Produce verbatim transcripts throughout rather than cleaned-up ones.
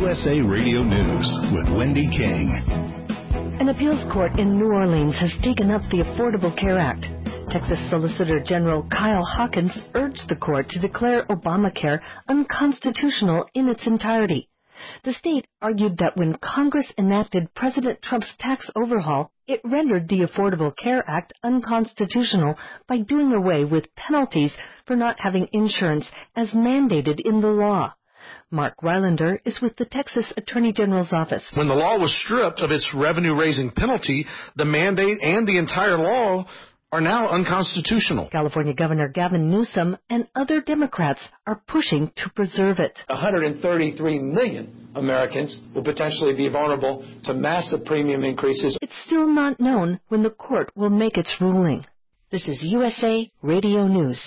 U S A Radio News with Wendy King. An appeals court in New Orleans has taken up the Affordable Care Act. Texas Solicitor General Kyle Hawkins urged the court to declare Obamacare unconstitutional in its entirety. The state argued that when Congress enacted President Trump's tax overhaul, it rendered the Affordable Care Act unconstitutional by doing away with penalties for not having insurance as mandated in the law. Mark Rylander is with the Texas Attorney General's office. When the law was stripped of its revenue-raising penalty, the mandate and the entire law are now unconstitutional. California Governor Gavin Newsom and other Democrats are pushing to preserve it. one hundred thirty-three million Americans will potentially be vulnerable to massive premium increases. It's still not known when the court will make its ruling. This is U S A Radio News.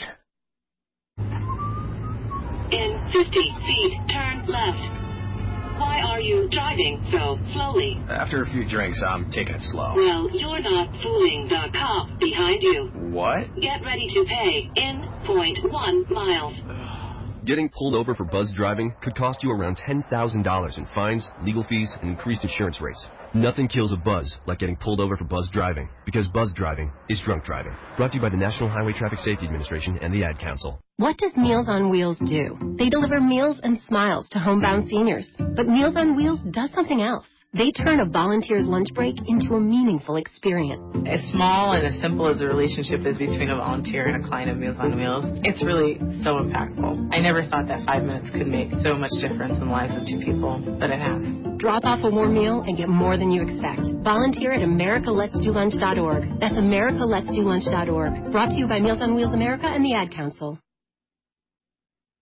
In fifty feet, turn left. Why are you driving so slowly? After a few drinks, I'm taking it slow. Well, you're not fooling the cop behind you. What? Get ready to pay in point one miles. Getting pulled over for buzz driving could cost you around ten thousand dollars in fines, legal fees, and increased insurance rates. Nothing kills a buzz like getting pulled over for buzz driving, because buzz driving is drunk driving. Brought to you by the National Highway Traffic Safety Administration and the Ad Council. What does Meals on Wheels do? They deliver meals and smiles to homebound seniors. But Meals on Wheels does something else. They turn a volunteer's lunch break into a meaningful experience. As small and as simple as the relationship is between a volunteer and a client of Meals on Wheels, it's really so impactful. I never thought that five minutes could make so much difference in the lives of two people, but it has. Drop off a warm meal and get more than you expect. Volunteer at America Let's Do Lunch dot org. That's America Let's Do Lunch dot org. Brought to you by Meals on Wheels America and the Ad Council.